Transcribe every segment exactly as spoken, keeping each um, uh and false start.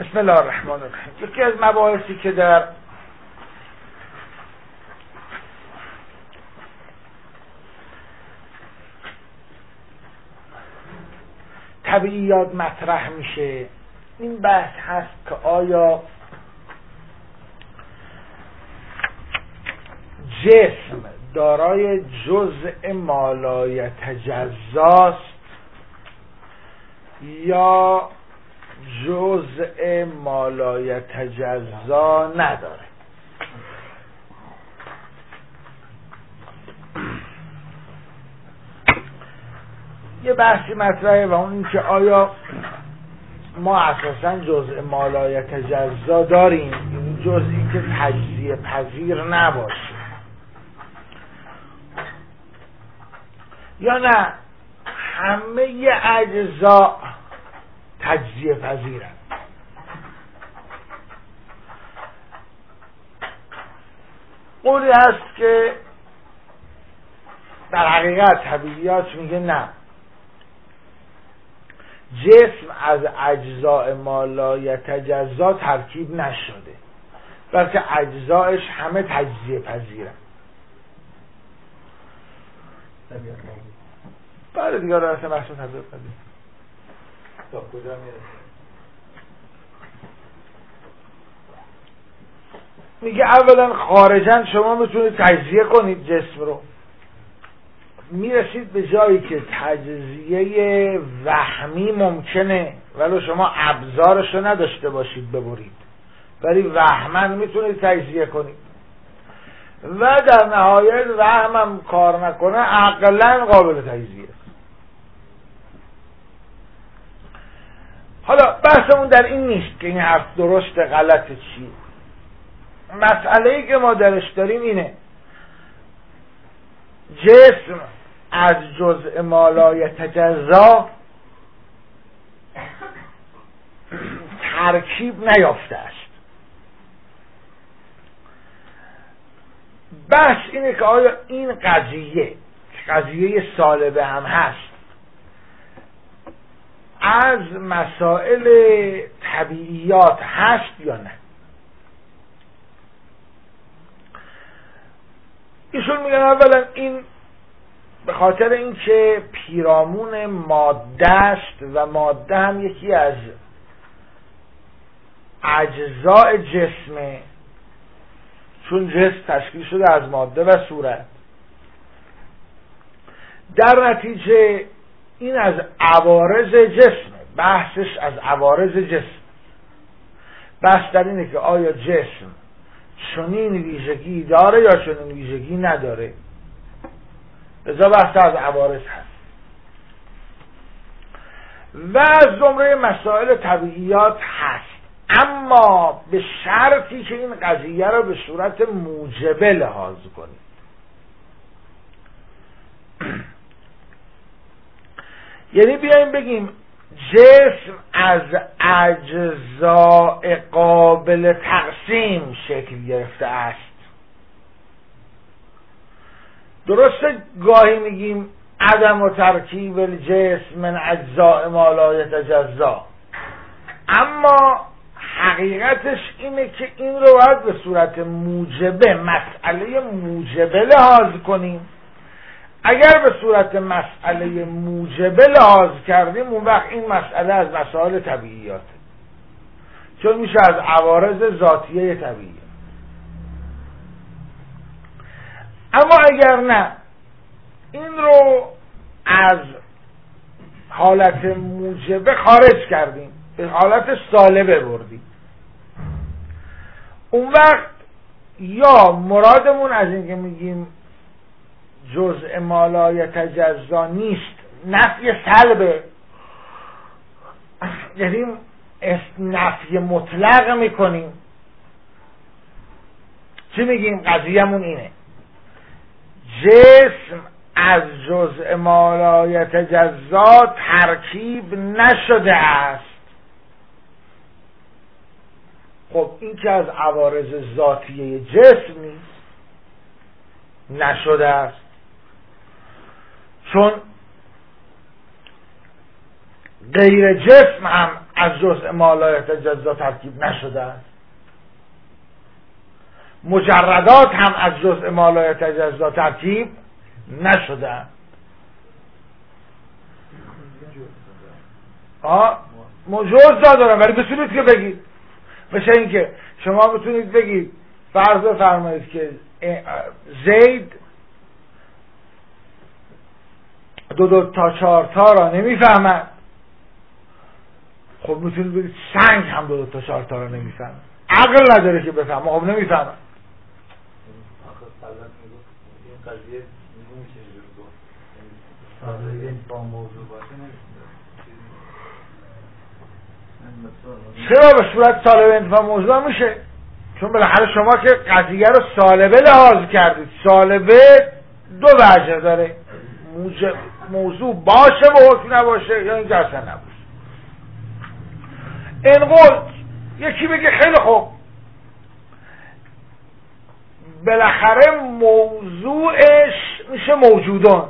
بسم الله الرحمن الرحیم. یکی از مباحثی که در طبیعیات مطرح میشه این بحث هست که آیا جسم دارای جزء ما لا یتجزاست یا جزء ما لا یتجزا نداره. یه بحثی مطرحه و اون این که آیا ما اساساً جزء ما لا یتجزا داریم، این جزئی که تجزیه پذیر نباشه، یا نه همه اجزا تجزیه پذیرن. قولی هست که در حقیقت طبیعیات میگه نه، جسم از اجزاء ما لا یتجزا ترکیب نشده، بلکه اجزایش همه تجزیه پذیرن. بعد دیگه رأس محصول تبدیل پذیر تا کجا میرسه؟ میگه اولا خارجا شما میتونید تجزیه کنید جسم رو، میرسید به جایی که تجزیه وهمی ممکنه ولی شما ابزارش رو نداشته باشید ببرید، ولی وهمن میتونید تجزیه کنید و در نهایت وهمم کار نکنه عقلا قابل تجزیه است. حالا بحثمون در این نیست که این حرف درست غلط چیه. مسئله‌ای که ما درش داریم اینه جسم از جزء ما لا یتجزا ترکیب نیافته است. بحث اینه که آیا این قضیه قضیه سالبه هم هست از مسائل طبیعیات هست یا نه. ایشون میگن اولا این به خاطر اینکه پیرامون ماده است و ماده هم یکی از اجزاء جسمه، چون جسم تشکیل شده از ماده و صورت، در نتیجه این از عوارض جسمه، بحثش از عوارض جسم. بحث در اینه که آیا جسم چنین ویژگی داره یا چنین ویژگی نداره، لذا بحث از عوارض هست و از زمره مسائل طبیعیات هست، اما به شرطی که این قضیه رو به صورت موجبه لحاظ کنید. یعنی بیایم بگیم جسم از اجزاء قابل تقسیم شکل گرفته است. درسته گاهی میگیم عدم و ترکیب الجسم من اجزاء ما لا یتجزا، اما حقیقتش اینه که این رو باید به صورت موجبه، مسئله موجبه لحاظ کنیم. اگر به صورت مسئله موجبه لحاظ کردیم اون وقت این مسئله از مسائل طبیعیاته، چون میشه از عوارض ذاتیه طبیعی. اما اگر نه، این رو از حالت موجبه خارج کردیم، به حالت سالبه بردیم، اون وقت یا مرادمون از این که میگیم جزء ما لا یتجزا نیست نفی سلبه، یعنی نفی مطلق میکنیم. چی میگیم؟ قضیه‌مون اینه جسم از جزء ما لا یتجزا ترکیب نشده است. خب این که از عوارض ذاتیه جسم نیست، نشده است، چون غیر جسم هم از جزء ما لا یتجزا ترکیب نشده است، مجردات هم از جزء ما لا یتجزا ترکیب نشده است. آه جزء دارم ولی بتونید که بگید، مثل این که شما بتونید بگید فرض بفرمایید که زید دو دو تا چهار تا را نمیفهمد، خب میتونید بگید سنگ هم دو دو تا چهار تا را نمیفهمد، عقل نداره که بفهمه، خب نمیفهمد. این قضیه نمیشه جور گفت، ساده با موضوع باشه نمیشه. چرا به صورت سالبه انتفاع موضوع میشه؟ چون بالاخره شما که قضیه رو سالبه لحاظ کردید. سالبه دو وجه داره، موضوع باشه و حکم نباشه یا اینکه اصلا نباشه. این قول یکی بگه خیلی خوب بالاخره موضوعش میشه موجودان،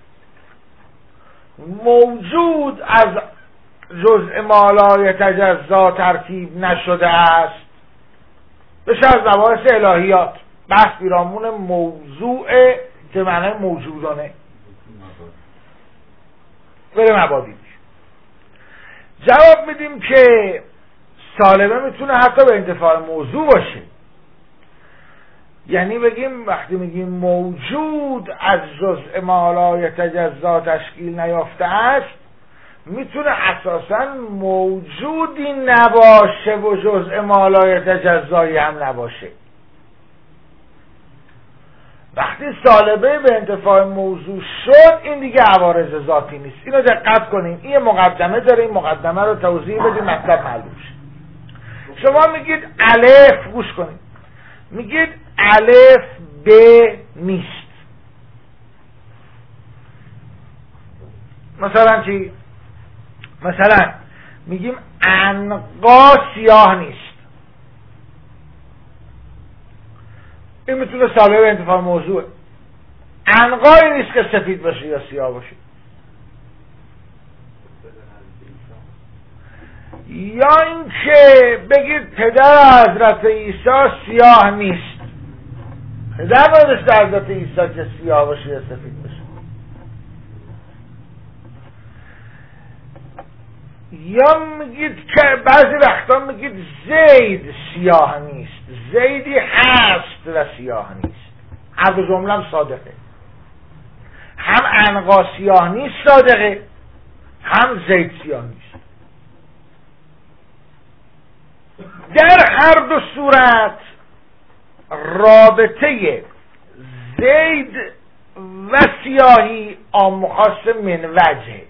موجود از جزء ما لا یتجزا ترکیب نشده است، بشه از مباحث الهیات بحث بیرامون موضوع که معنی موجودانه بره مبادی. جواب میدیم که سالبه میتونه حتی به انتفاع موضوع باشه، یعنی بگیم وقتی میگیم موجود از جزء ما لا یتجزا تشکیل نیافته است، میتونه اساسا موجودی نباشه و جزء ما لا یتجزایی هم نباشه. وقتی سالبه به انتفاع موضوع شد این دیگه عوارض ذاتی نیست. اینو دقت کنیم، این مقدمه داره، این مقدمه رو توضیح بدیم مطلب معلوم شه. شما میگید الف، گوش کنید، میگید الف ب نیست. مثلا چی؟ مثلا میگیم عنقا سیاه نیست. این میتونه سالبه به انتفاع موضوعه. عنقایی نیست که سفید باشه یا سیاه باشه. یا اینکه بگید پدر حضرت عیسی سیاه نیست. پدر نداشته حضرت عیسی که سیاه باشه یا سفید باشه. یا میگید که بعضی وقتا میگید زید سیاه نیست، زیدی هست و سیاه نیست. هر دو جمله هم صادقه، هم عنقا سیاه نیست صادقه، هم زید سیاه نیست. در هر دو صورت رابطه زید و سیاهی عام و خاص من وجهه،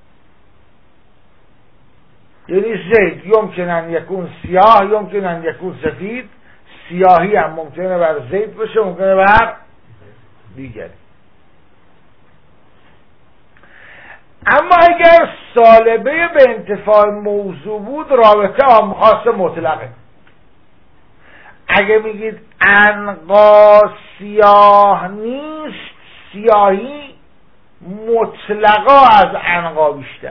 یعنی زید یمکن ان یکون سیاه یمکن ان یکون سفید، سیاهی هم ممکنه بر زید باشه ممکنه بر دیگری. اما اگر سالبه به انتفاع موضوع بود رابطه عام خاص مطلقه. اگه میگید عنقا سیاه نیست، سیاهی مطلقا از عنقا بیشتر.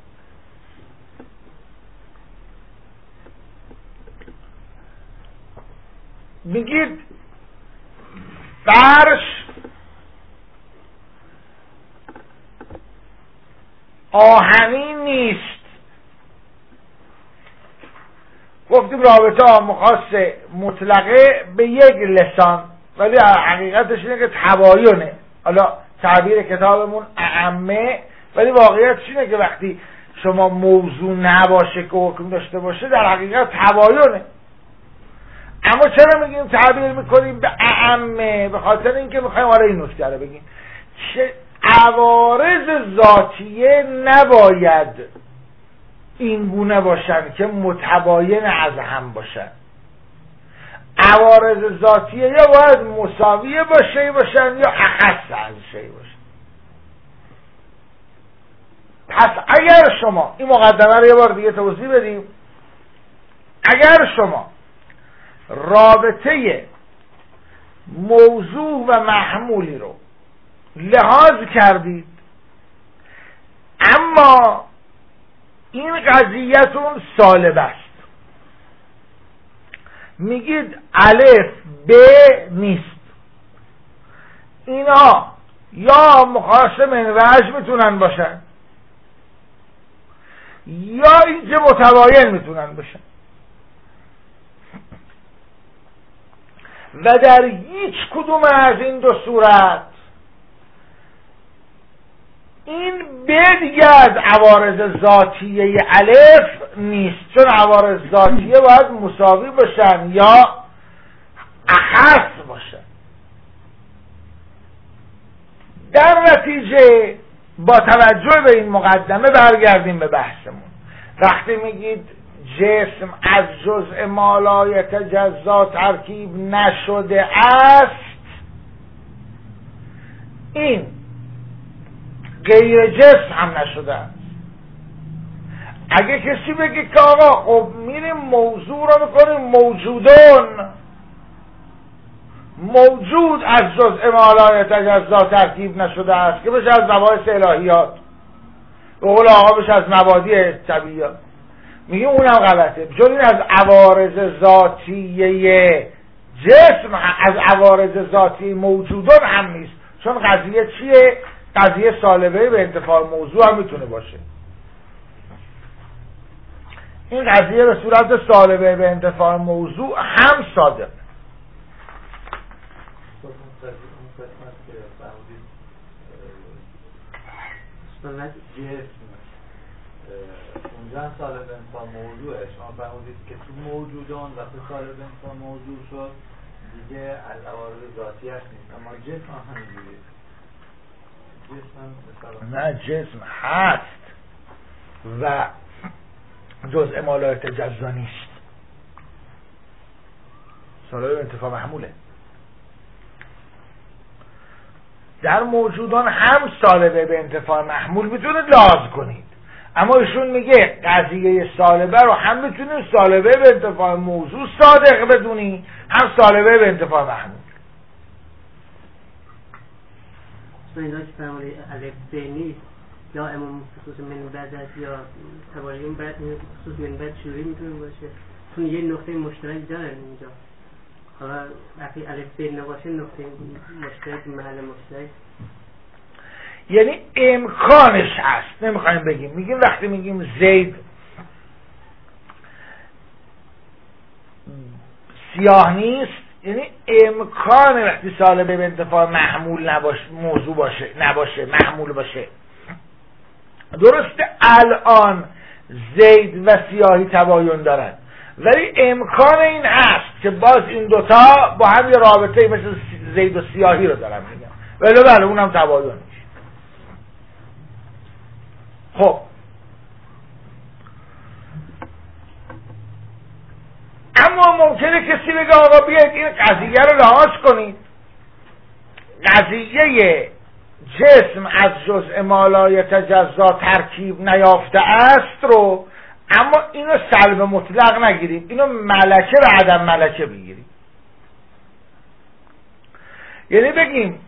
میگید فرش آهنی نیست، گفتیم رابطه عام و خاص مطلقه به یک لسان، ولی حقیقتش اینه که تباینه. حالا تعبیر کتابمون اعمه، ولی واقعیتش اینه که وقتی شما موضوع نباشه که حکم داشته باشه در حقیقت تباینه. اما چرا میگیم تعبیر میکنیم به اعمه؟ به خاطر اینکه میخوایم حالا این نکته رو بگیم، چه عوارض ذاتیه نباید این گونه باشن که متباین از هم باشن. عوارض ذاتیه یا باید مساویه با شی باشن یا اخص از شی باشن. پس اگر شما این مقدمه رو یه بار دیگه توضیح بدیم، اگر شما رابطه موضوع و محمولی رو لحاظ کردید اما این قضیتون سالب است. میگید الف ب نیست. اینا یا مخاص من وجه میتونن باشن یا اینکه متباین میتونن باشن و در هیچ کدوم از این دو صورت این به دیگه از عوارض ذاتیه الف نیست، چون عوارض ذاتیه باید مساوی باشن یا اخص باشن. در نتیجه با توجه به این مقدمه برگردیم به بحثمون. وقتی میگید جسم از جزء ما لا یتجزا ترکیب نشده است، این غیر جسم هم نشده است. اگه کسی بگه که آقا خب میریم موضوع رو میکنیم موجودون، موجود از جزء ما لا یتجزا ترکیب نشده است که بشه از نواحص الهیات، به قول آقا بشه از مبادی طبیعیات، میگه اونم غلطه، چون این از عوارض ذاتیه جسم از عوارض ذاتی موجودان هم نیست. چون قضیه چیه؟ قضیه سالبه به انتفاع موضوع هم میتونه باشه. این قضیه به صورت سالبه به انتفاع موضوع هم صادق. سنت جسم اونجا سالب انسان موضوعه، شما فرمودید که تو موجودان وقتی سالب انسان موضوع شد دیگه از عوارض ذاتی هست نیست، اما جسم هم همینجوری جسم نه جسم هست و جزء ما لا یتجزا نیست، سالب انتفاع محموله. در موجودان هم سالبه به انتفاع محمول میتونید لحاظ کنید، اما ایشون میگه قضیه سالبه رو هم میتونید سالبه به انتفاع موضوع صادق بدونی، هم سالبه به انتفاع محمول. اینا که فرمولی الف ب نیست، یا امام خصوص من بعد یا تباین بعد خصوص من بعد شروعی میتونه باشه، چون یه نقطه مشترک دارن اینجا. حالا وقتی الف ب نباشه نقطه مشترک محل مشترک، یعنی امکانش هست، نمیخوایم بگیم، میگیم وقتی میگیم زید سیاه نیست، یعنی امکان وقتی سالبه به انتفاع محمول نباشه، موضوع باشه نباشه، محمول باشه. درسته الان زید و سیاهی تباین دارن، ولی امکان این هست که باز این دوتا با هم یه رابطه مثل زید و سیاهی رو دارن میگم، ولی بله اونم تباین میشه. خب اما ممکنه کسی بگه آقا بیاید این قضیه رو لحاظ کنید، قضیه جسم از جزء ما لا یتجزا ترکیب نیافته است رو، اما اینو سلب مطلق نگیریم، اینو ملکه و عدم ملکه بگیریم. یعنی بگیم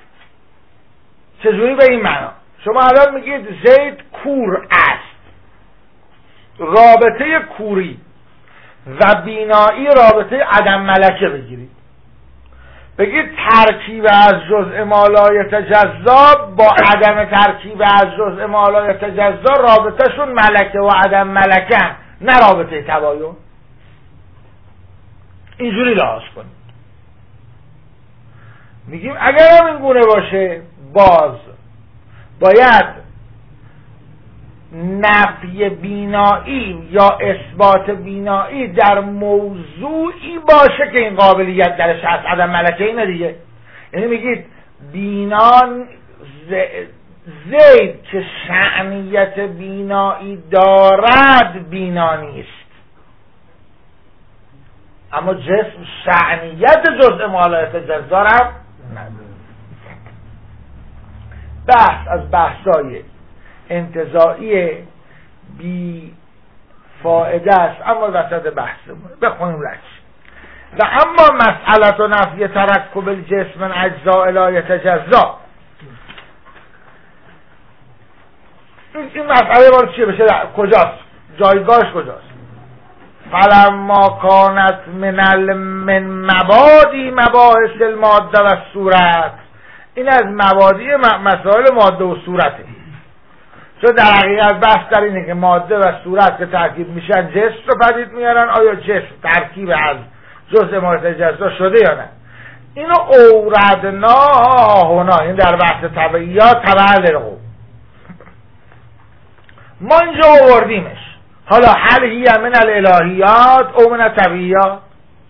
چجوری به این معنا، شما الان میگید زید کور است، رابطه کوری و بینایی رابطه عدم ملکه بگیرید، بگید ترکیب از جزء ما لا یتجزا با عدم ترکیب از جزء ما لا یتجزا رابطه شون ملکه و عدم ملکه، نه رابطه تباین. اینجوری لحاظ کنید. میگیم اگر هم این گونه باشه باز باید نفی بینایی یا اثبات بینایی در موضوعی باشه که این قابلیت درش هست، عدم ملکه اینه دیگه. یعنی میگید بینان زید که شأنیت بینایی دارد بینا نیست، اما جسم شأنیت جزء ما لا یتجزا هم نداره. بحث از بحثای انتزاعی بی فایده است، اما وسط بحثمون بخونیم رچ. و اما مسئله نفی ترکب الجسم من اجزاء لا یتجزا، این مسئله بار چیه بشه کجاست جایگاهش کجاست؟ فلما کانت من ال من مبادی مباحث الماده و صورت، این از مبادی مسائل ماده و صورته، چون در حقیقت بحث در اینه که ماده و صورت که ترکیب میشن جسم رو پدید میارن، آیا جسم ترکیب از جزء ماده اجزا شده یا نه. اینو اوردنا هنا، این در بحث طبعیات تبع للغو ما اینجا آوردیمش. حالا هل هی من الالهیات او من الطبیعیات؟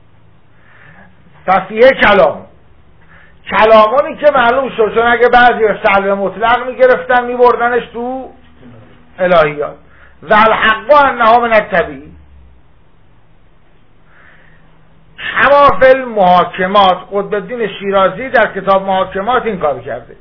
تصفیه کلام کلامانی که معلوم شد، چون اگه بعضی سلب مطلق میگرفتن میبردنش تو الهیات. و الحق انها من الطبیعی کما فی المحاکمات. قطب الدین شیرازی در کتاب محاکمات این کار کرده،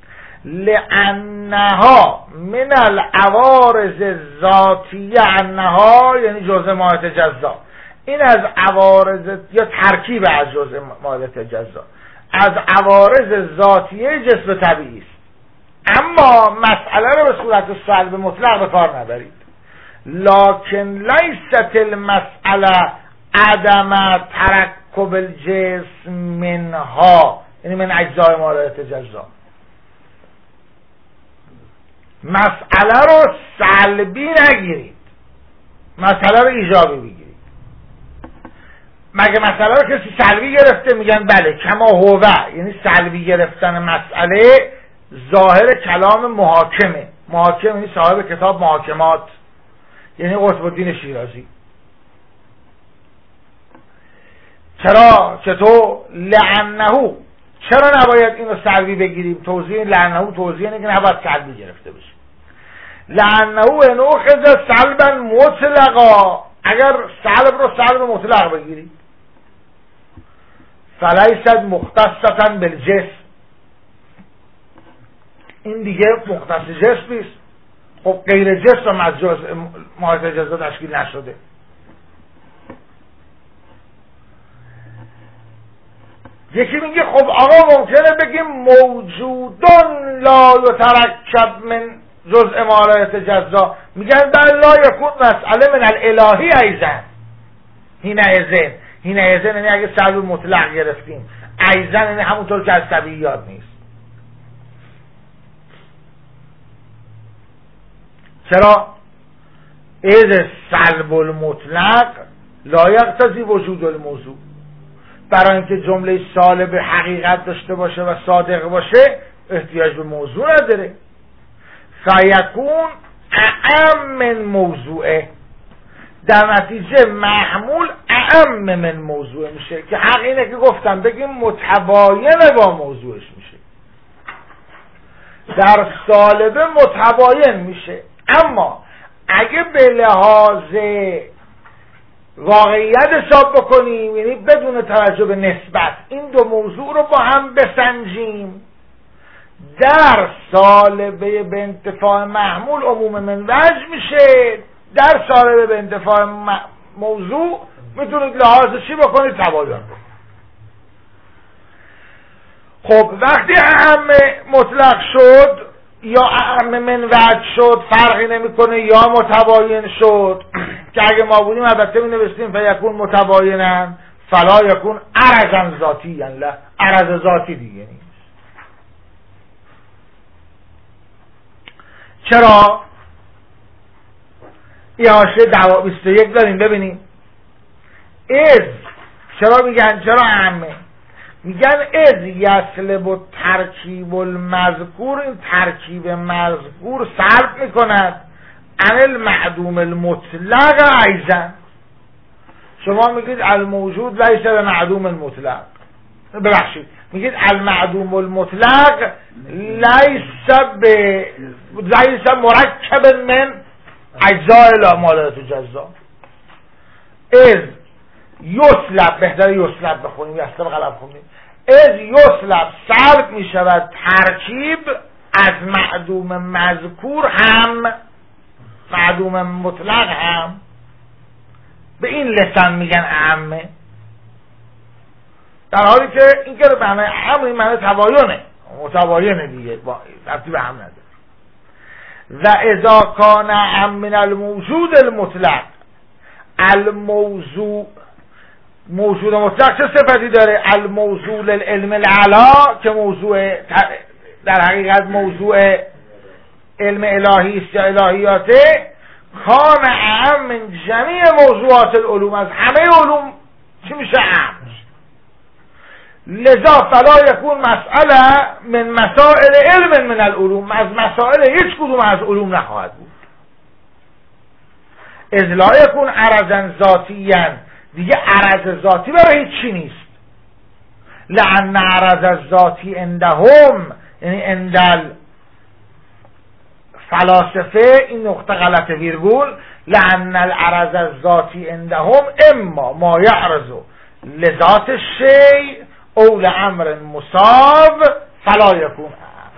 لانها من العوارض الذاتیه، انها یعنی جزء ماهیت جزا، این از عوارض یا ترکیب از جزء ماهیت جزا، از عوارض ذاتیه جسم طبیعی است. اما مسئله رو به صورت سلب مطلق به کار نبرید. لکن لیست المسئله عدم ترکب الجسم منها، یعنی من اجزای ماهیت جزا. مسئله رو سلبی نگیرید، مسئله رو ایجابی بگیرید. مگه مسئله رو کسی سلبی گرفته؟ میگن بله، کما هوه، یعنی سلبی گرفتن مسئله ظاهر کلام محاکمه. محاکم یعنی صاحب کتاب محاکمات، یعنی قطب الدین شیرازی. چرا؟ چطور؟ لعنه، چرا نباید اینو سلبی بگیریم؟ توضیح لعنه توضیح اینه که نباید سلبی گرفته بشه. لعنه ان اخذ سلبا مطلقا، اگر سلب رو سلب مطلق بگیری، فلیست مختصة بالجسم، این دیگه مختص جسم نیست. خب غیر جسم از جزء ماهیت جزا تشکیل نشده. یکی میگه خب آقا ممکنه بگیم موجودان لا یترکب من جزء ماهیت جزا، میگن بل لا یکون مسئله من الالهی ایضا هینه ازن. هینه ازن یعنی اگه سلب مطلق گرفتیم، ایضا یعنی همونطور که از طبیعیات نیست. چرا؟ اذ سلب المطلق لا یقتضی وجود الموضوع، برای اینکه جمله سالب حقیقت داشته باشه و صادق باشه احتیاج به موضوع نداره. فیکون اعم من موضوعه، در نتیجه محمول اعم من موضوع میشه، که حق اینه که گفتم بگیم متباین با موضوعش میشه، در سالبه متباین میشه. اما اگه به لحاظ واقعیت حساب بکنیم، یعنی بدون توجه به نسبت، این دو موضوع رو با هم بسنجیم، در سالبه به انتفاع محمول عموم من وجه میشه، در سالبه به انتفاع موضوع میتونید لحاظ چی بکنید؟ تباین. خب وقتی اعم مطلق شد یا اعم من وجه شد فرقی نمیکنه، یا متباین شد که اگه ما بودیم البته می نوشتیم فیکون متباینن فلا یکون عرضا ذاتی، یعنی لا عرض ذاتی دیگه نیست. چرا؟ این حاشیه دو بیست و یک داریم ببینیم. از چرا میگن چرا اعمه؟ میگن از یسلب و ترکیب المذکور، این ترکیب مذکور سلب میکند عن المعدوم المطلق ایضا. شما میگید الموجود لیس به معدوم المطلق، ببخشید میگید المعدوم المطلق لیس به لیس مرکب من اجزاء مالات جزا. از یسلب، بهتره یسلب بخونیم، یسلب غلط خونیم. از یسلب سلب میشود ترکیب از معدوم مذکور هم معدوم مطلق هم، به این لسان میگن اعمه، در حالی که این که معنی اعم این معنی تباینه، متباینه دیگه، ربطی به هم نداره. و اذا کان اعم من الموجود المطلق، الموضوع موجود مطلق چه صفتی داره؟ الموضوع للعلم العلا، که موضوع در حقیقت موضوع علم الهی است یا الهیاته. کان اعم من جمیع موضوعات العلوم، از همه علوم چی میشه؟ اعم. لذا فلا یکون مسئله من مسائل علم من العلوم، از مسائل هیچ کدوم از علوم نخواهد بود. اذ لا یکون عرضا ذاتیا، دیگه عرض ذاتی برای هیچ چی نیست. لأن عرض الذاتی عندهم، یعنی عند فلاسفه، این نقطه غلط ویرگول، لأن العرض الذاتی عندهم اما ما یعرض لذات الشیء او لامر مصاب فلا یکون اعم.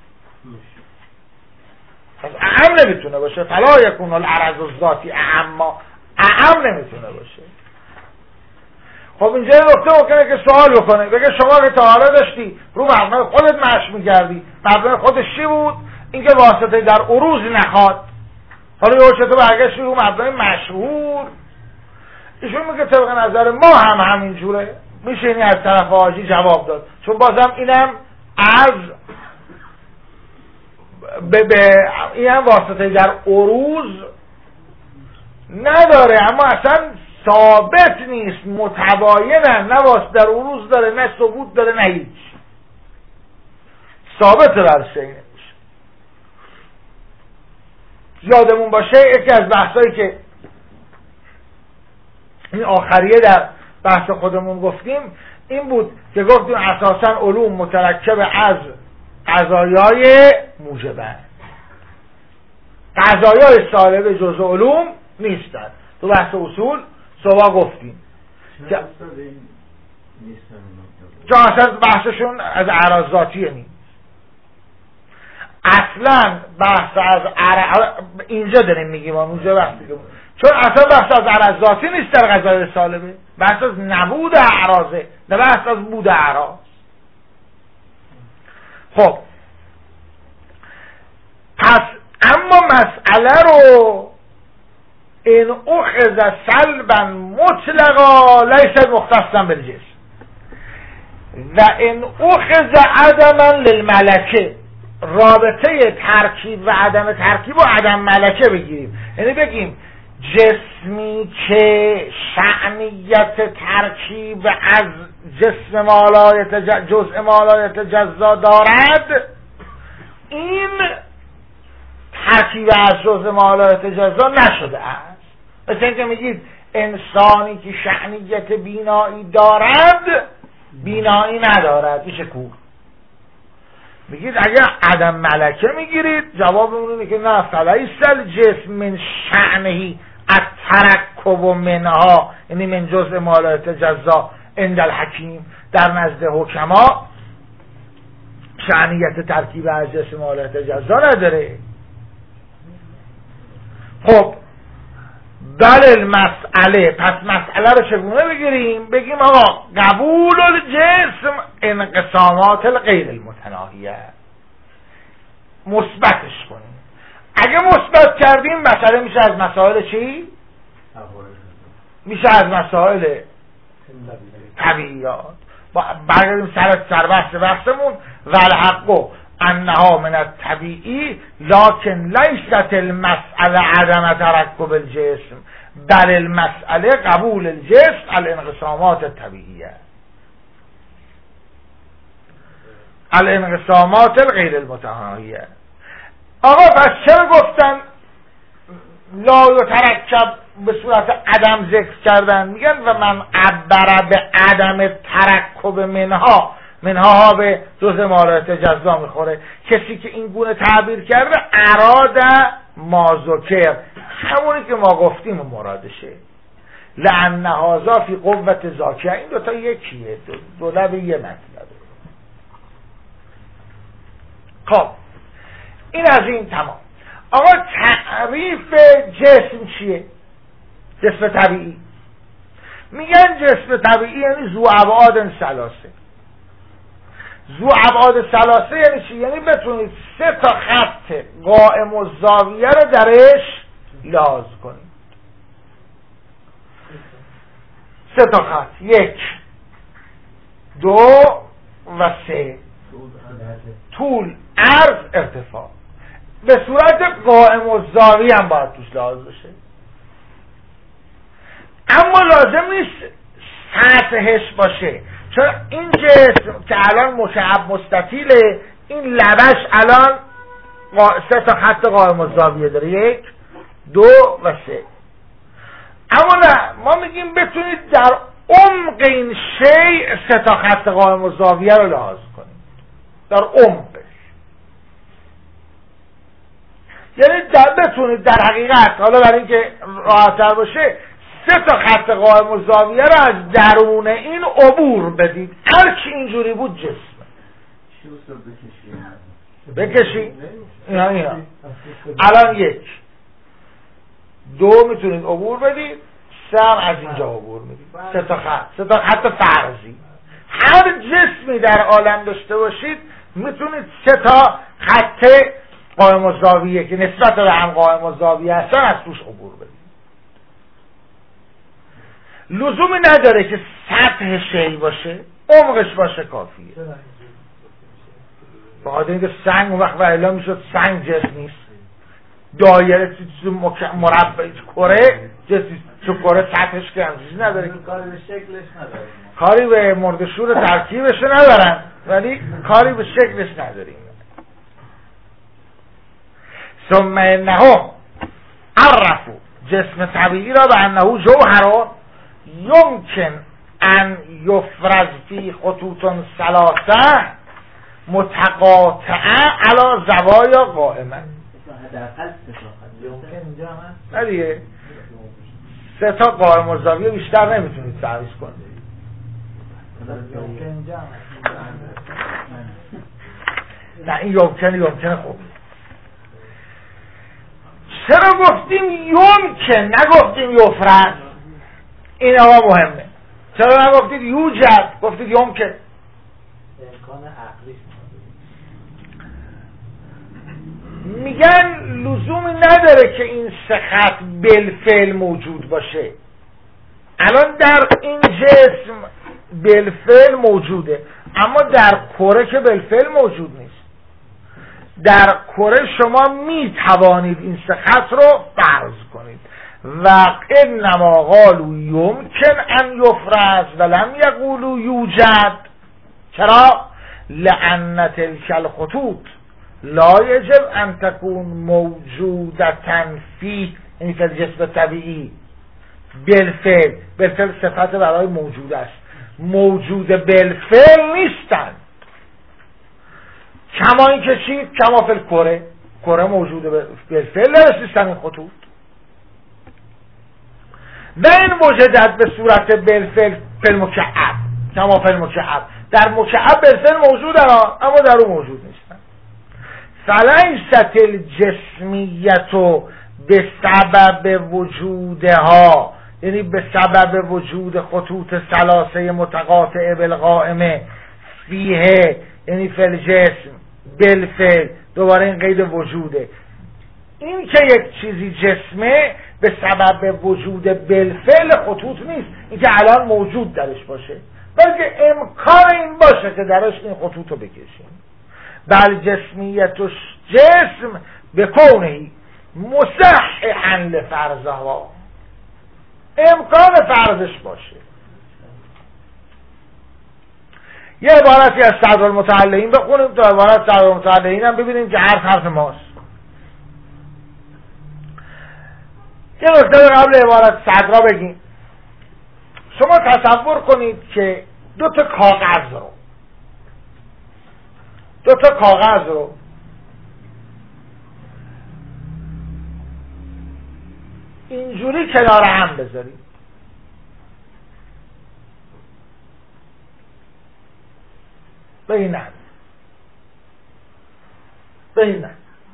پس اعم نمیتونه باشه. فلا یکون العرض الذاتی اعم، اعم نمیتونه باشه. خب اینجا نکته بکنه که سوال بکنه، بگه شما که تا حالا داشتی رو مبنای خودت مشق میکردی، مبنای خودش چی بود؟ اینکه واسطه در عروض نخواد. حالا یه چطور برگشتی رو مبنای مشهور؟ ایشون میگه طبق نظر ما هم همینجوره. میشه اینی از طرف حاجی جواب داد، چون بازم اینم از به به اینم واسطه در عروض نداره، اما اصلا ثابت نیست، متباینن، نه واسطه در عروض داره، نه ثبوت داره، نه هیچ ثابت برسه. اینه یادمون باشه یکی از بحثایی که این آخریه در بحث خودمون گفتیم این بود که گفتیم اساسا علوم مترکب از قضایای موجبه، قضایای سالب جزء علوم نیستن. تو بحث اصول صبح گفتیم که چون اصلا بحثشون از اعراض ذاتیه نیست. اصلا بحث از عر... اینجا داریم میگیم، اونجا بحث میگیم، چون اصلا بحث از اعراض ذاتی نیست در قضایای سالبه، بحث از نبود اعراضه، نه بحث از بود اعراض. خب پس اما مسئله رو این اخذ سلبا مطلقا لیس مختصا بالجسم و این اخذ عدما للملکه، رابطه ترکیب و عدم ترکیب و عدم ملکه بگیریم. یعنی بگیم جسمی که شأنیت ترکیب از جسم مالایت جزء مالایت جزا دارد، این ترکیب از جزء مالایت جزا نشده است. مثل اینکه میگید انسانی که شأنیت بینایی دارد بینایی ندارد، میشه کور. میگید اگر عدم ملکه میگیرید، جوابمون اینه که نه، فلیس الجسم من شأنهی الترکب منها، یعنی من جزء مالایت جزا عند الحکیم، در نزد حکما شأنیت ترکیب از جسم مالایت جزا نداره. خب بله المسئله، پس مسئله رو چگونه بگیریم؟ بگیم آقا قبول الجسم انقسامات الغیر المتناهیه، مثبتش کنیم. اگه مثبت کردیم مسئله میشه از مسائل چی؟ میشه از مسائل طبیعیات. برگردیم سر سربحث بحثمون والحق انها من الطبیعی لكن لیست المسئله عدم ترکب الجسم بل المسئله قبول الجسم الانقسامات الطبیعیه، الانقسامات الغیر المتناهیه. آقا پس چرا گفتن لا یترکب به صورت عدم ذکر کردن؟ میگن و من عبر به عدم ترکب منها، منها ها به جزء مالایت جزا میخوره. کسی که این گونه تعبیر کرده اراد ما ذکر، همونی که ما گفتیم مرادشه. لأن هذا فی قوت ذاکیه، این دوتا یکیه، دو, دو لب یه مطلبه. خب این از این تمام. آقا تعریف جسم چیه؟ جسم طبیعی. میگن جسم طبیعی یعنی ذو ابعاد ثلاثه. ذو ابعاد ثلاثه یعنی چی؟ یعنی بتونید سه تا خط قائم الزاویه رو درش لحاظ کنید. سه تا خط، یک، دو و سه، طول، عرض، ارتفاع، به صورت قائم الزاویه هم باید توش لحاظ بشه. اما لازم نیست سطحش باشه، چون این جسم که الان مکعب مستطیله، این لبش الان سه تا خط قائم الزاویه داره، یک، دو و سه. اما نه، ما میگیم بتونید در عمق این شیء سه تا خط قائم الزاویه رو لحاظ کنید، در عمقش. یعنی در بتونید در حقیقت، حالا برای اینکه راحت‌تر باشه، سه تا خط قائم الزاویه رو از درون این عبور بدید. هر چی اینجوری بود جسمه. بکشی اینا اینا الان یک، دو میتونید عبور بدید، سه هم از اینجا عبور میدید. سه تا خط، سه تا خط فرضی. هر جسمی در عالم داشته باشید میتونید سه تا خط قائم الزاویه که نسبت به هم قائم الزاویه هستن از توش عبور بدید. لزومی نداره که سطح شیء باشه، عمقش باشه کافیه. بعد اینکه سنگ اون وقت اعلام میشد سنگ جسم نیست، دایره مربع کره جسم، چون کره سطحش که همچیزی نداره، کاری به شکلش نداره، کاری به مردشور ترکیبش ندارن، ولی کاری به شکلش نداریم. ثم انهم عرفوا جسم طبیعی را به انه جوهر یمکن ان یفرز فی خطوط ثلاثه متقاطعه علی زوایا قائمه. نه دیگه، سه تا قائم الزاویه بیشتر نمیتونید تعویض کنید. نه این یمکن یمکن خوب. چرا گفتیم یمکن نگفتیم یفرز؟ این آقا مهمه. چرا نگفتید یوجد گفتید یمکن؟ امکان عقلی. میگن لزومی نداره که این سه خط بالفعل موجود باشه. الان در این جسم بالفعل موجوده، اما در کره که بالفعل موجود نیست. در کره شما می توانید این سه خط رو فرض کنید و انما قالوا یمکن ان یفرز ولم یقولوا یوجد. چرا؟ لان تلک الخطوط لا یجب ان تكون موجودتا فی این که جسم طبیعی بالفعل. بالفعل صفت برای موجود است، موجود بالفعل نیستند. کما این که چی؟ کما فی الکره، کره موجود بالفعل نیستند این خطوط. و این وجدت به صورت بالفعل فی المکعب، کما فی المکعب. در مکعب بالفعل موجودن اما در اون موجود نیستن. فلیست الجسمیت به سبب وجودها، یعنی به سبب وجود خطوط ثلاثه متقاطعه بالقائمه فیه، یعنی فی الجسم بالفعل. دوباره این قید وجوده. این که یک چیزی جسمه به سبب وجود بالفعل خطوط نیست، این که الان موجود درش باشه، بلکه امکان این باشه که درش این خطوط رو بکشیم. بل جسمیت جسم بکونهی مصححا لفرضها، امکان فرضش باشه. یه عبارتی از صدر المتعلقین بخونیم تا عبارت صدر المتعلقین هم ببینیم که حرف حرف ماست. یه نکته قبل عبارت صدرا بگیم. شما تصور کنید که دو تا کاغذ رو دو تا کاغذ رو اینجوری کنار هم بذارید. ببینن ببینن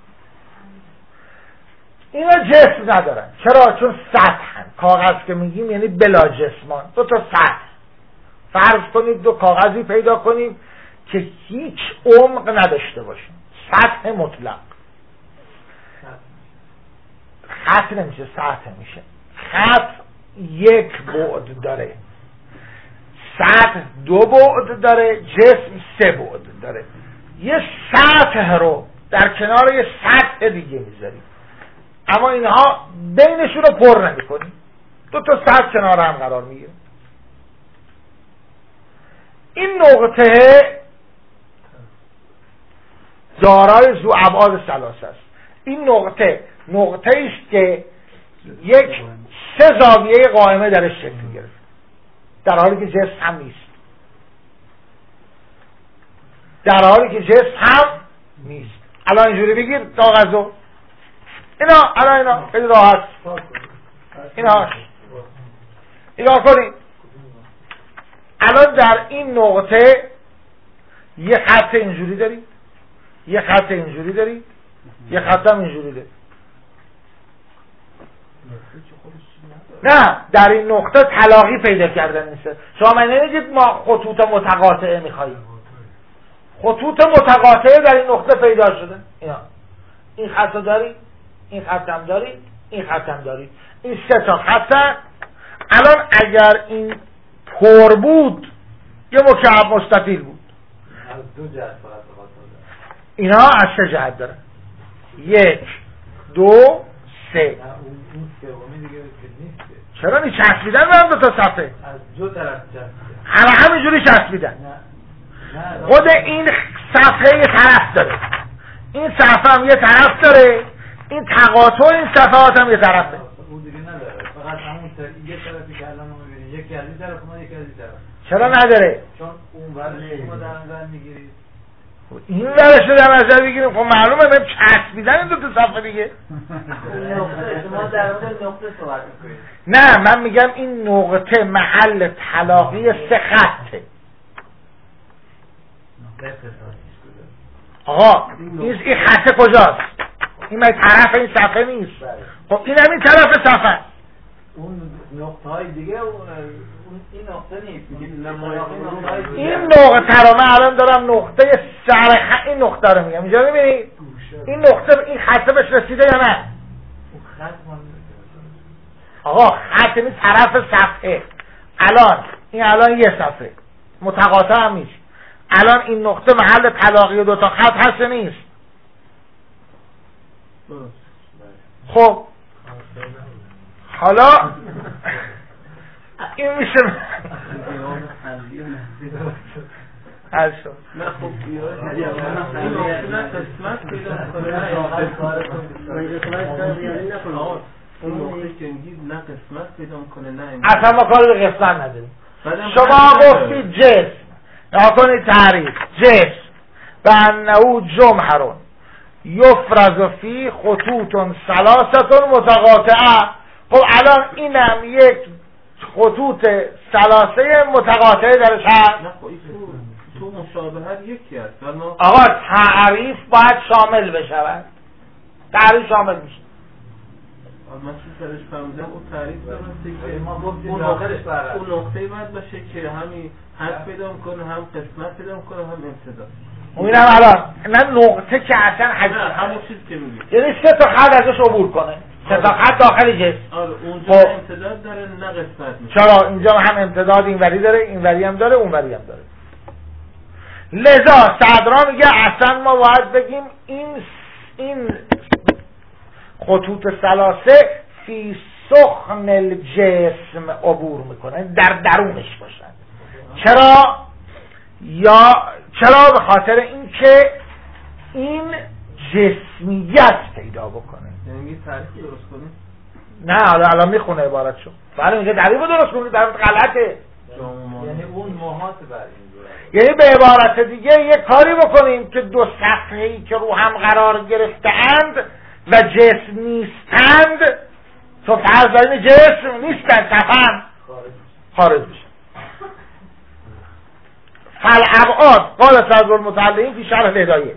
اینا جسم ندارن. چرا؟ چون سطحن. کاغذ که میگیم یعنی بلا جسمان، دو تا سطح. فرض کنید دو کاغذی پیدا کنیم که هیچ عمق نداشته باشه، سطح مطلق. خط نمیشه، سطح میشه. خط یک بعد داره، سطح دو بعد داره، جسم سه بعد داره. یه سطح رو در کنار یه سطح دیگه میذاری، اما اینها بینشون رو پر نمی کنی، دو تا سطح کنار هم قرار میگیره. این نقطه دارای ذو ابعاد ثلاثه است. این نقطه نقطه است که یک سه زاویه قائمه درش شکل گرفت، در حالی که جسم هم نیست، در حالی که جسم هم نیست. الان اینجوری بگیر کاغذو، اینا الان اینا خیلی راحت اینا اینا کنید. الان در این نقطه یه خط اینجوری دارید، یه خط اینجوری دارید، یه خط هم اینجوری دارید. نه، در این نقطه تلاقی پیدا کردن نیست. شما من نمیگید ما خطوط متقاطعه میخواییم، خطوط متقاطعه در این نقطه پیدا شده. اینا این خط دارید، این خط هم دارید، این خط هم دارید، این سه تا خط هم. الان اگر این پر بود یه مکعب مستطیل بود. از دو جهت فقط اینا از سه جهت داره، یک دو سه. اون سومی دیگه نیست. چرا نی چسبیدن به هم دو تا صفحه؟ از دو طرف چسبیدن، همه همینجوری چسبیدن. خود این صفحه یه طرف داره، این صفحه هم یه طرف داره، این تقاطع این صفحات هم یه طرفه. اون دیگه نداره، فقط همون یه طرفی که الان ما می‌بینیم، یکی از این طرف ما یکی از این طرف. چرا نداره؟ چون اون ورش شما در نظر میگیرید، این ورش رو در نظر بگیریم. خب معلومه به چسبیدن این دو تا صفحه دیگه. شما در مورد نقطه صحبت می‌کنید. نه، من میگم این نقطه محل تلاقی سه خطه. آقا این خطه کجاست؟ این من طرف این صفحه نیست. خب این هم این طرف صفحه. اون نقطه های دیگه اون این نقطه نیست. این نقطه رو من الان دارم نقطه سر خ... این نقطه رو میگم. اینجا میبینید این نقطه، این خطه بهش رسیده یا نه؟ آقا خط این طرف صفحه. الان این الان یه صفحه متقاطع هم نیست. الان این نقطه محل تلاقی دو تا خط هست نیست؟ خب حالا این میشه حل شد. نه خب اون نقطه که میگید نه قسمت پیدا کنه نه اصلا ما کار به قسمت نداریم. شما گفتید جسم، نکنید تعریف جسم و انهو جمهرون یفرز فی خطوط ثلاثه متقاطعه. خب الان اینم یک خطوط ثلاثه متقاطعه درش هست. نه خب تو مشابهت یکی هست. آقا تعریف باید شامل بشود، تعریف شامل میشه. من چون سرش فهمیدم اون تعریف درسته که ما گفتیم اون داخلش برد اون نقطه‌ای باید باشه که همین حد پیدا کنه، هم قسمت پیدا کنه، هم امتداد. اینم الان نه نقطه که اصلا حد همون چیزی که میگی، یعنی سه تا خط ازش عبور کنه، سه تا خط داخل جسم. آره اونجا خب. امتداد داره نه قسمت میشه. چرا اینجا هم امتداد این وری داره، این وری هم داره، اون وری هم داره. لذا صدرا میگه اصلا ما باید بگیم این این خطوط ثلاثه فی سخن الجسم عبور میکنه، در درونش باشن. چرا؟ یا چرا؟ به خاطر اینکه این جسمیت پیدا بکنه. یعنی یه تعریف درست کنی؟ نه حالا الان میخونه عبارتشو. ولی میگه تعریف درست کنی، در غلطه. یعنی اون موهات بر این جوره. یعنی به عبارت دیگه یه کاری بکنیم که دو صفحه‌ای که رو هم قرار گرفته‌اند و جسم نیستند، تو فرض داریم جسم نیستند، صفحه خارج بشه. فالابعاد قال صدر المتعلقین فی شرح الهدایه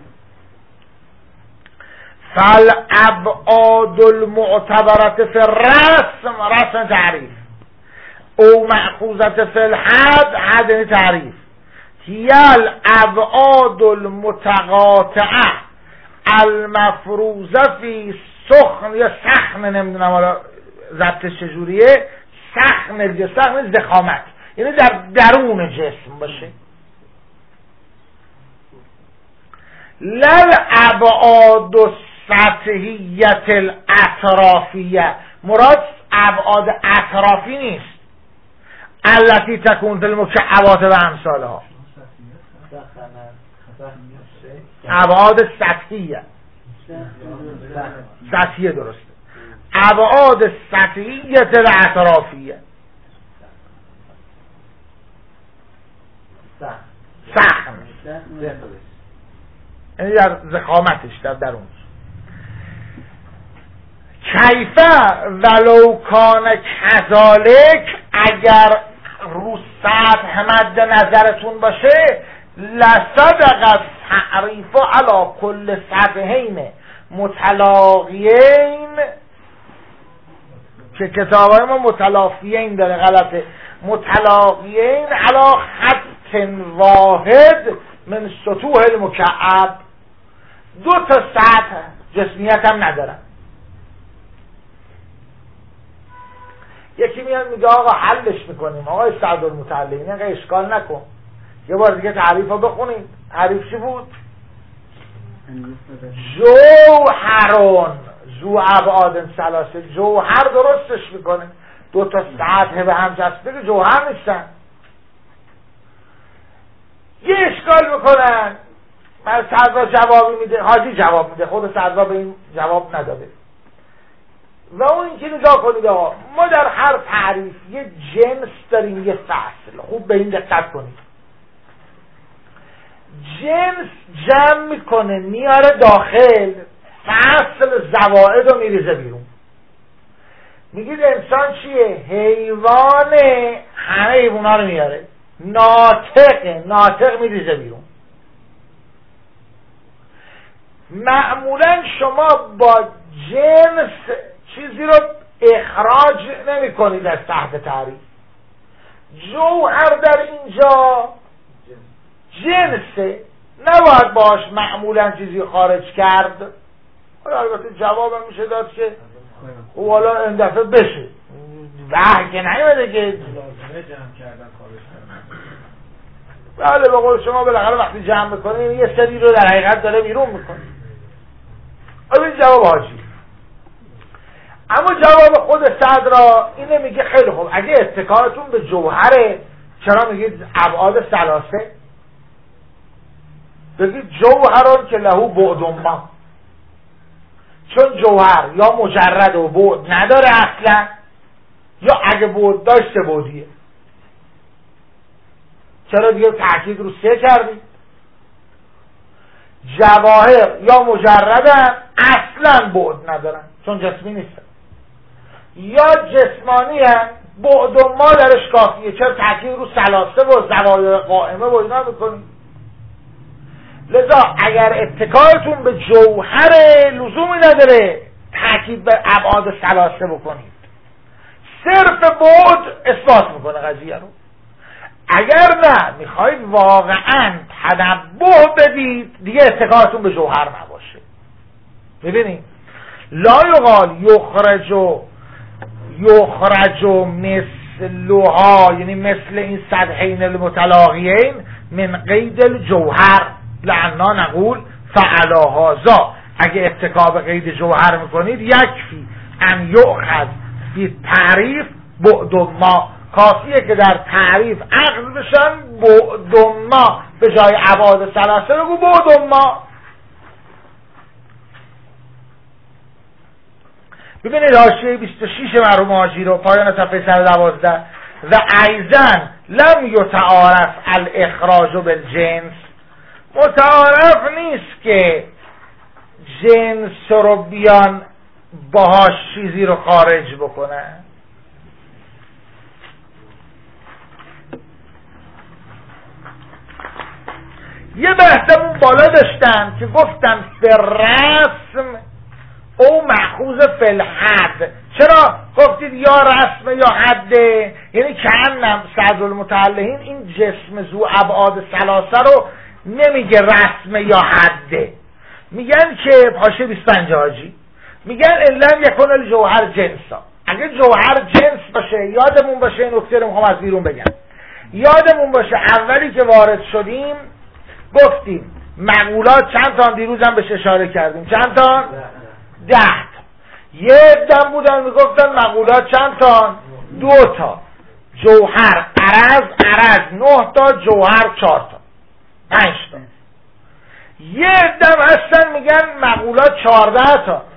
فالابعاد المعتبرة فی الرسم رسم تعریف او مأخوذة فی الحد حد تعریف هی الابعاد المتقاطعه المفروضه فی سخن یا سخن، نمیدونم حالا ضبطش چجوریه، سخن یا سخن ضخامت، یعنی در درون جسم باشه. لل ابعاد سطحیت الاطرافیه، مراد ابعاد اطرافی نیست، التي تكون في المكعبات و امثالها، ابعاد سطحیه، سطحیه درسته، ابعاد سطحیت الاطرافیه، سخن یعنی در ضخامتش، در درونش. کیفه ولو کان کذالک، اگر رو سطح مد نظرتون باشه، لصدق تعریف علی کل سطحین متلاقیین، که کتابای ما متلافیین داره، غلطه، متلاقیین علی خط واحد من سطوح المکعب، دو تا سطح جسمیت هم ندارن. یکی میاد میگه آقا حلش میکنیم، آقا سعدالمتعلقین اینقدر اشکال نکن، یه بار دیگه تعریف رو بخونید. تعریف چی بود؟ جوهرون ذو ابعاد ثلاثه، جوهر درستش میکنه، دو تا سطح به هم چسبیده که جوهر نیستن. یه اشکال میکنن، من صدرا جوابی میده، حاجی جواب میده، خود صدرا به این جواب نداده. و اون اینکه نگاه کنید آقا، ما در هر تعریف یه جنس داریم، یه فصل. خوب به این دقت کنید. جنس جمع میکنه میاره داخل، فصل زوائد رو میریزه بیرون. میگید انسان چیه؟ حیوانه، همه حیوانا رو میاره. ناطقه، ناطق میریزه بیرون. معمولا شما با جنس چیزی رو اخراج نمی کنید از تحت تعریف. جوهر در اینجا جنسه، نباید باش معمولا چیزی خارج کرد. حالا البته جوابم میشه داد که او حالا این دفعه بشه، وحی که نیومده که جمع کردن خارج کردن. بله به قول شما بالاخره وقتی جمع میکنه یه سری رو در حقیقت داره بیرون میکنه. این جواب حاجی. اما جواب خود صدرا اینه، میگه خیلی خوب، اگه اتکایتون به جوهره چرا میگید ابعاد ثلاثه؟ بگید جوهران که لهو بعد ما، چون جوهر یا مجرد و بعد نداره اصلا، یا اگه بعد داشت سه بعدیه. چرا دیگه تاکید رو سه کردید؟ جواهر یا مجردن اصلا بعد ندارن چون جسمی نیستن، یا جسمانی هن بعد و ما درش کافیه. چرا تاکید رو ثلاثه و زواید قائمه و اینا میکنید؟ لذا اگر اتکایتون به جوهر لزومی نداره تاکید به ابعاد ثلاثه بکنید، صرف بعد اثبات میکنه قضیه رو. اگر نه میخواید واقعا تنبه بدید دیگه اتکایتون به جوهر نباشه. ببینید لا یقال یخرج یخرج مثلها، یعنی مثل این سطحین المتلاقیین من قید الجوهر، لعنا نقول فعلا هذا. اگه اتکا به قید جوهر میکنید یکفی ان یؤخذ فی تعریف بعد ما، کافیه که در تعریف عقد بشن بعد ما، به جای ابعاد ثلاثه بگو بعد ما. ببینید حاشیه بیست و شش مرحوم حاجی رو، پایان صفحه صد و دوازده. و ایضا لم یتعارف الاخراج بالجنس، متعارف نیست که جنس رو بیان باهاش چیزی رو خارج بکنن. یه بحثمون بالا داشتن که گفتن فی الرسم او مأخوذ فی الحد. چرا؟ گفتید یا رسم یا حده، یعنی کأنم صدرالمتعلقین این جسم ذو ابعاد ثلاثه رو نمیگه رسم یا حده، میگن که پاشه بیست و پنج حاجی میگن علم یکن الجوهر جنسا. اگه جوهر جنس باشه، یادمون باشه این نکته رو میخوام از بیرون بگم، یادمون باشه اولی که وارد شدیم گفتیم مقولات چند تا، دیروزم بهش اشاره کردیم چند تا؟ ده تا. یه دم بودن میگفتن مقولات چند تا؟ دو تا. جوهر عرض عرض نه تا، جوهر چهار تا، پنج تا. یه دم هستن میگن مقولات چهارده تا.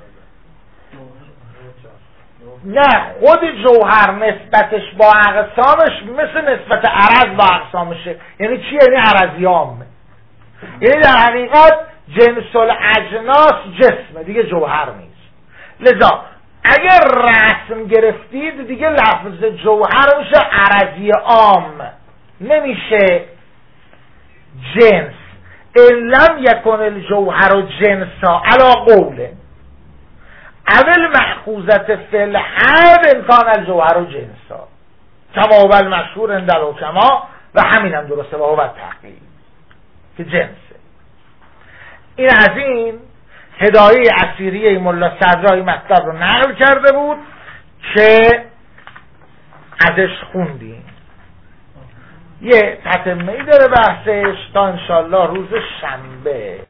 نه، خود جوهر نسبتش با اقسامش مثل نسبت عرض با اقسامشه. یعنی چی؟ یعنی عرضیامه. یعنی در حقیقت جنس الاجناس جسمه دیگه، جوهر نیست. لذا اگر رسم گرفتید دیگه لفظ جوهر میشه عرضی عام، نمیشه جنس. ان لم یکن الجوهر جنسا علی قوله اول مأخوذت فی الحد ان کان الجوهر جنسا کما هو المشهور عند الحکما، و همینم درسته و هو التحقیق که جنسه. این از این هدایه اسیریه ملا صدرای مطلب رو نقل کرده بود که ازش خوندیم. یه تتمه‌ای داره بحثش تا انشالله روز شنبه.